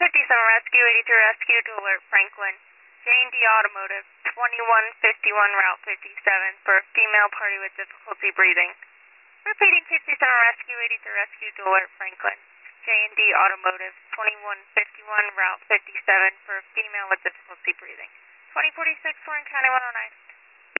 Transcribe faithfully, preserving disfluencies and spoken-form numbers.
fifty-seven Rescue, eighty-three Rescue to alert Franklin. J and D Automotive, twenty-one fifty-one Route fifty-seven for a female party with difficulty breathing. Repeating fifty-seven Rescue, eighty-three Rescue to alert Franklin. J and D Automotive, twenty-one fifty-one Route fifty-seven for a female with difficulty breathing. twenty forty-six, Warren County one oh nine.